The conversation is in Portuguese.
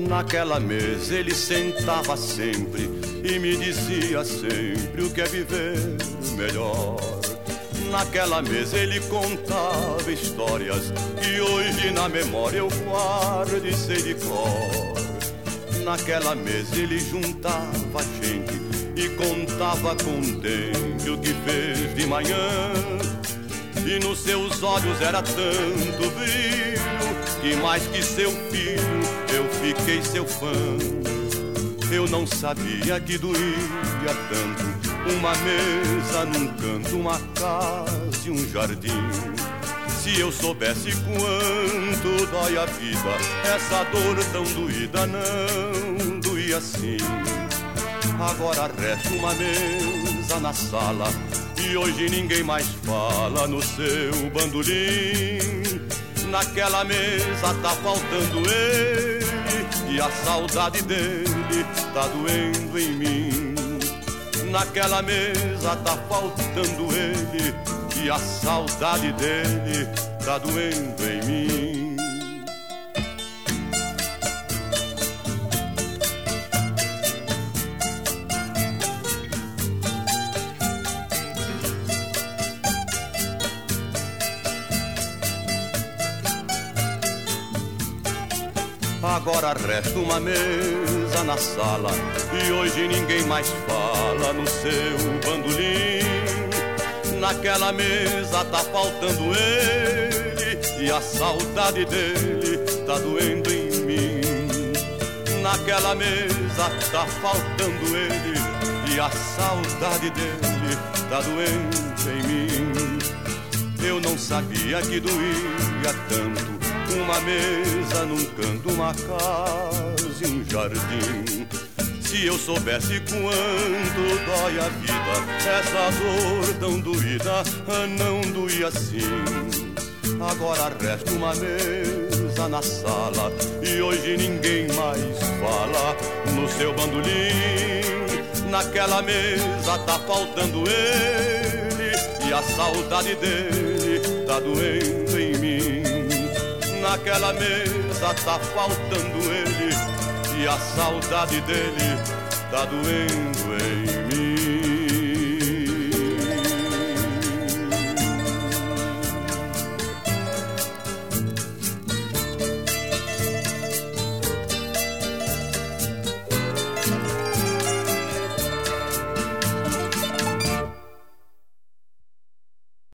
Naquela mesa ele sentava sempre e me dizia sempre o que é viver melhor. Naquela mesa ele contava histórias que hoje na memória eu guardo e sei de cor. Naquela mesa ele juntava gente e contava contente o que fez de manhã. E nos seus olhos era tanto brilho que mais que seu filho eu fiquei seu fã. Eu não sabia que doía tanto uma mesa num canto, uma casa e um jardim. Se eu soubesse quanto dói a vida, essa dor tão doída não doía assim. Agora resta uma mesa na sala e hoje ninguém mais fala no seu bandolim. Naquela mesa tá faltando ele e a saudade dele tá doendo em mim. Naquela mesa tá faltando ele e a saudade dele tá doendo em mim. Agora resta uma mesa na sala e hoje ninguém mais fala no seu bandolim. Naquela mesa tá faltando ele e a saudade dele tá doendo em mim. Naquela mesa tá faltando ele e a saudade dele tá doendo em mim. Eu não sabia que doía tanto uma mesa num canto, uma casa e um jardim. Se eu soubesse quanto dói a vida, essa dor tão doída não doía assim. Agora resta uma mesa na sala e hoje ninguém mais fala no seu bandolim. Naquela mesa tá faltando ele e a saudade dele tá doendo em mim. Naquela mesa tá faltando ele e a saudade dele tá doendo em mim.